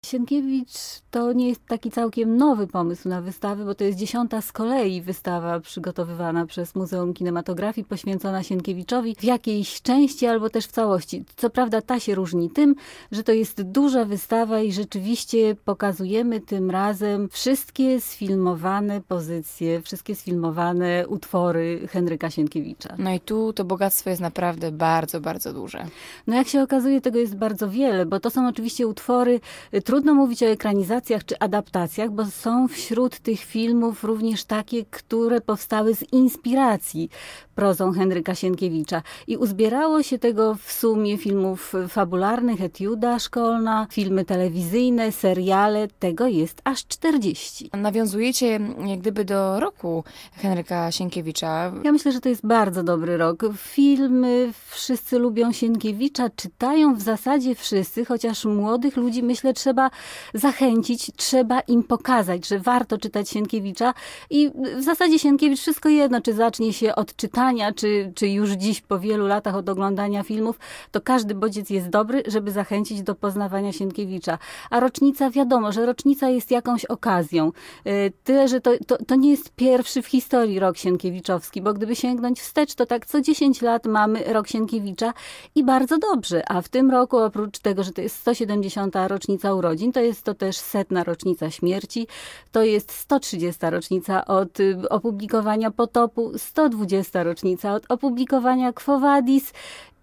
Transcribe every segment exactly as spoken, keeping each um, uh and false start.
Sienkiewicz to nie jest taki całkiem nowy pomysł na wystawę, bo to jest dziesiąta z kolei wystawa przygotowywana przez Muzeum Kinematografii, poświęcona Sienkiewiczowi w jakiejś części albo też w całości. Co prawda ta się różni tym, że to jest duża wystawa i rzeczywiście pokazujemy tym razem wszystkie sfilmowane pozycje, wszystkie sfilmowane utwory Henryka Sienkiewicza. No i tu to bogactwo jest naprawdę bardzo, bardzo duże. No jak się okazuje, tego jest bardzo wiele, bo to są oczywiście utwory. Trudno mówić o ekranizacjach czy adaptacjach, bo są wśród tych filmów również takie, które powstały z inspiracji prozą Henryka Sienkiewicza. I uzbierało się tego w sumie filmów fabularnych, etiuda szkolna, filmy telewizyjne, seriale. Tego jest aż czterdzieści. Nawiązujecie jak gdyby do roku Henryka Sienkiewicza. Ja myślę, że to jest bardzo dobry rok. Filmy Wszyscy lubią Sienkiewicza czytają w zasadzie wszyscy, chociaż młodych ludzi, myślę, trzeba zachęcić, trzeba im pokazać, że warto czytać Sienkiewicza i w zasadzie Sienkiewicz wszystko jedno, czy zacznie się od czytania, czy, czy już dziś po wielu latach od oglądania filmów, to każdy bodziec jest dobry, żeby zachęcić do poznawania Sienkiewicza. A rocznica, wiadomo, że rocznica jest jakąś okazją. Tyle, że to, to, to nie jest pierwszy w historii rok sienkiewiczowski, bo gdyby sięgnąć wstecz, to tak co dziesięć lat mamy rok Sienkiewicza i bardzo dobrze. A w tym roku, oprócz tego, że to jest sto siedemdziesiąta rocznica urodzin, to jest to też setna rocznica śmierci, to jest sto trzydziesta rocznica od opublikowania Potopu, sto dwudziesta rocznica od opublikowania Quo Vadis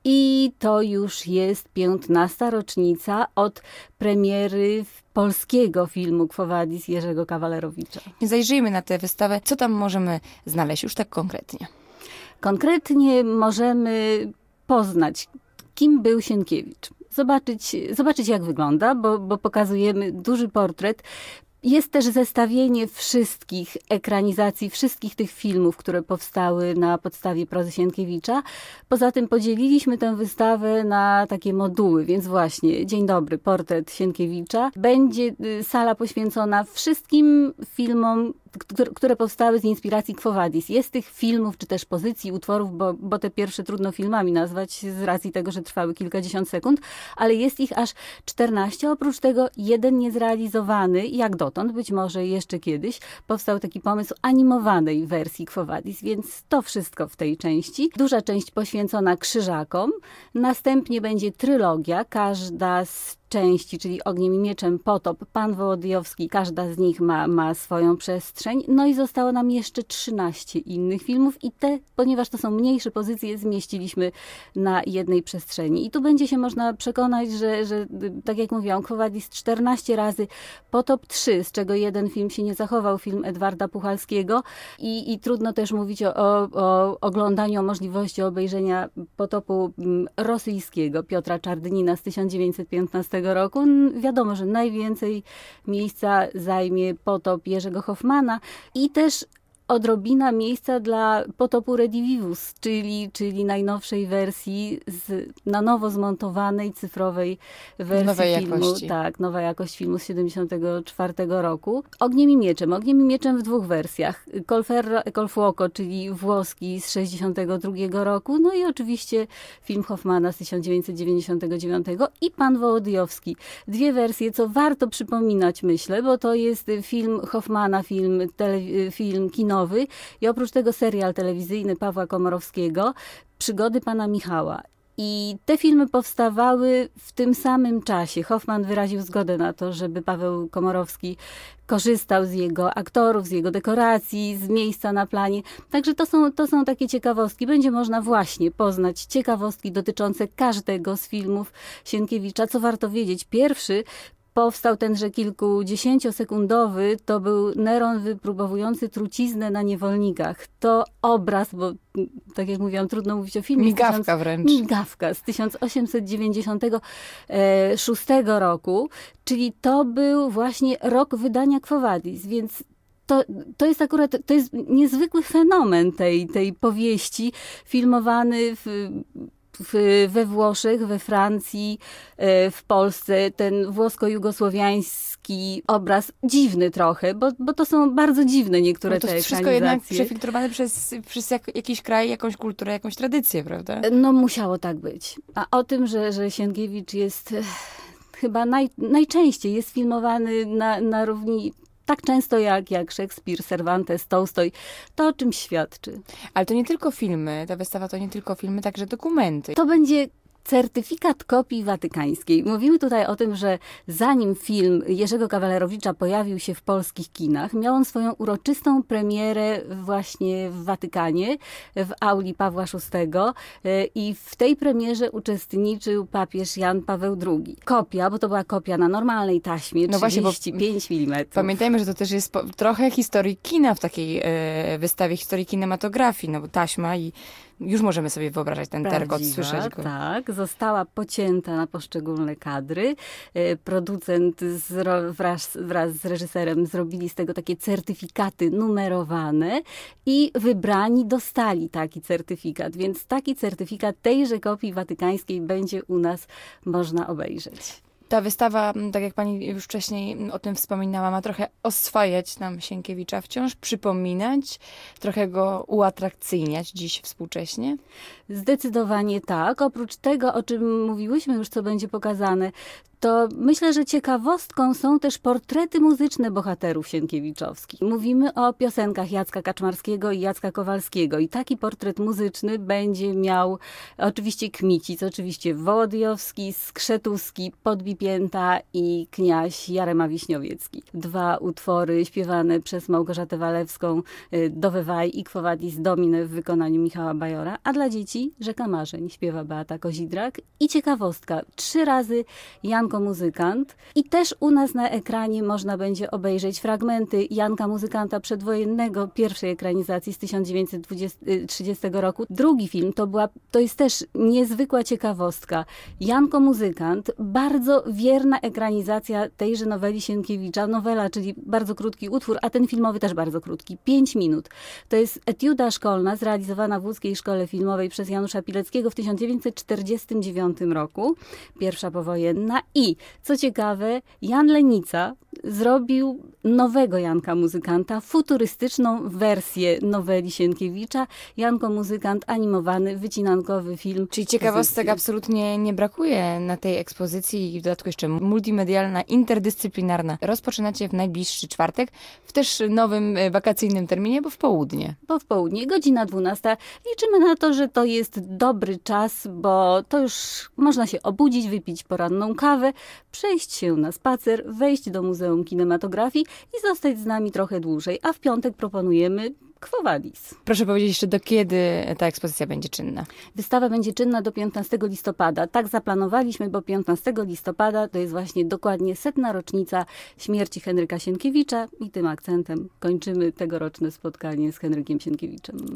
i to już jest piętnasta rocznica od premiery polskiego filmu Quo Vadis Jerzego Kawalerowicza. Zajrzyjmy na tę wystawę. Co tam możemy znaleźć już tak konkretnie? Konkretnie możemy poznać, kim był Sienkiewicz. Zobaczyć, zobaczyć jak wygląda, bo, bo pokazujemy duży portret. Jest też zestawienie wszystkich ekranizacji, wszystkich tych filmów, które powstały na podstawie prozy Sienkiewicza. Poza tym podzieliliśmy tę wystawę na takie moduły, więc właśnie, dzień dobry, portret Sienkiewicza. Będzie sala poświęcona wszystkim filmom, które powstały z inspiracji Quo Vadis. Jest tych filmów, czy też pozycji, utworów, bo, bo te pierwsze trudno filmami nazwać z racji tego, że trwały kilkadziesiąt sekund, ale jest ich aż czternaście. Oprócz tego jeden niezrealizowany, jak dotąd, być może jeszcze kiedyś, powstał taki pomysł animowanej wersji Quo Vadis, więc to wszystko w tej części. Duża część poświęcona krzyżakom. Następnie będzie trylogia, każda z części, czyli Ogniem i Mieczem, Potop, Pan Wołodyjowski, każda z nich ma, ma swoją przestrzeń. No i zostało nam jeszcze trzynaście innych filmów i te, ponieważ to są mniejsze pozycje, zmieściliśmy na jednej przestrzeni. I tu będzie się można przekonać, że, że tak jak mówiłam, Quo Vadis czternaście razy, Potop trzy, z czego jeden film się nie zachował, film Edwarda Puchalskiego i, i trudno też mówić o, o, o oglądaniu, o możliwości obejrzenia Potopu rosyjskiego Piotra Czardynina z tysiąc dziewięćset piętnastego roku. Wiadomo, że najwięcej miejsca zajmie Potop Jerzego Hoffmana i też odrobina miejsca dla Potopu Redivivus, czyli, czyli najnowszej wersji z, na nowo zmontowanej cyfrowej wersji nowej filmu. Jakości. Tak, nowa jakość filmu z siedemdziesiątego czwartego roku. Ogniem i Mieczem. Ogniem i Mieczem w dwóch wersjach. Colferro e col fuoco, czyli włoski z sześćdziesiątego drugiego roku. No i oczywiście film Hoffmana z tysiąc dziewięćset dziewięćdziesiątego dziewiątego i Pan Wołodyjowski. Dwie wersje, co warto przypominać, myślę, bo to jest film Hoffmana, film, tele, film kinowy, i oprócz tego serial telewizyjny Pawła Komorowskiego, Przygody pana Michała. I te filmy powstawały w tym samym czasie. Hoffman wyraził zgodę na to, żeby Paweł Komorowski korzystał z jego aktorów, z jego dekoracji, z miejsca na planie. Także to są, to są takie ciekawostki. Będzie można właśnie poznać ciekawostki dotyczące każdego z filmów Sienkiewicza. Co warto wiedzieć? Pierwszy powstał tenże kilkudziesięciosekundowy, to był Neron wypróbowujący truciznę na niewolnikach. To obraz, bo tak jak mówiłam, trudno mówić o filmie. Migawka tysiąc, wręcz. Migawka z tysiąc osiemset dziewięćdziesiątego szóstego roku, czyli to był właśnie rok wydania Quo Vadis, więc To, to jest akurat, to jest niezwykły fenomen tej, tej powieści, filmowany w W, we Włoszech, we Francji, w Polsce, ten włosko-jugosłowiański obraz dziwny trochę, bo, bo to są bardzo dziwne niektóre no to te jest wszystko jednak ekranizacje. przefiltrowane przez, przez jak, jakiś kraj, jakąś kulturę, jakąś tradycję, prawda? No musiało tak być. A o tym, że, że Sienkiewicz jest chyba naj, najczęściej jest filmowany na, na równi tak często jak, jak Szekspir, Cervantes, Tolstoj. To o czym świadczy. Ale to nie tylko filmy, ta wystawa to nie tylko filmy, także dokumenty. To będzie certyfikat kopii watykańskiej. Mówimy tutaj o tym, że zanim film Jerzego Kawalerowicza pojawił się w polskich kinach, miał on swoją uroczystą premierę właśnie w Watykanie, w auli Pawła szóstego i w tej premierze uczestniczył papież Jan Paweł drugi. Kopia, bo to była kopia na normalnej taśmie, no trzydzieści pięć milimetrów. Pamiętajmy, że to też jest po, trochę historii kina w takiej e, wystawie, historii kinematografii, no bo taśma i już możemy sobie wyobrażać ten terkot, słyszeć go. Tak, została pocięta na poszczególne kadry. Producent z, wraz, wraz z reżyserem zrobili z tego takie certyfikaty numerowane i wybrani dostali taki certyfikat. Więc taki certyfikat tejże kopii watykańskiej będzie u nas można obejrzeć. Ta wystawa, tak jak pani już wcześniej o tym wspominała, ma trochę oswajać nam Sienkiewicza, wciąż przypominać, trochę go uatrakcyjniać dziś współcześnie? Zdecydowanie tak. Oprócz tego, o czym mówiłyśmy już, co będzie pokazane, to myślę, że ciekawostką są też portrety muzyczne bohaterów sienkiewiczowskich. Mówimy o piosenkach Jacka Kaczmarskiego i Jacka Kowalskiego i taki portret muzyczny będzie miał oczywiście Kmicic, oczywiście Wołodyjowski, Skrzetuski, Podbipięta i kniaź Jarema Wiśniowiecki. Dwa utwory śpiewane przez Małgorzatę Walewską, Dove Vai i Quo Vadis Domine w wykonaniu Michała Bajora, a dla dzieci Rzeka Marzeń śpiewa Beata Kozidrak. I ciekawostka, trzy razy Jan Muzykant. I też u nas na ekranie można będzie obejrzeć fragmenty Janka Muzykanta przedwojennego, pierwszej ekranizacji z tysiąc dziewięćset trzydziestego roku. Drugi film to była, to jest też niezwykła ciekawostka. Janko Muzykant, bardzo wierna ekranizacja tejże noweli Sienkiewicza. Nowela, czyli bardzo krótki utwór, a ten filmowy też bardzo krótki, pięć minut. To jest etiuda szkolna zrealizowana w Łódzkiej Szkole Filmowej przez Janusza Pileckiego w tysiąc dziewięćset czterdziestym dziewiątym roku. Pierwsza powojenna. I co ciekawe, Jan Lenica zrobił nowego Janka Muzykanta, futurystyczną wersję noweli Sienkiewicza. Janko Muzykant, animowany, wycinankowy film. Czyli ciekawostek absolutnie nie brakuje na tej ekspozycji i w dodatku jeszcze multimedialna, interdyscyplinarna. Rozpoczynacie w najbliższy czwartek, w też nowym wakacyjnym terminie, bo w południe. Bo w południe, godzina dwunasta. Liczymy na to, że to jest dobry czas, bo to już można się obudzić, wypić poranną kawę, przejść się na spacer, wejść do Muzeum Kinematografii i zostać z nami trochę dłużej. A w piątek proponujemy Quo Vadis. Proszę powiedzieć jeszcze, do kiedy ta ekspozycja będzie czynna? Wystawa będzie czynna do piętnastego listopada. Tak zaplanowaliśmy, bo piętnastego listopada to jest właśnie dokładnie setna rocznica śmierci Henryka Sienkiewicza i tym akcentem kończymy tegoroczne spotkanie z Henrykiem Sienkiewiczem.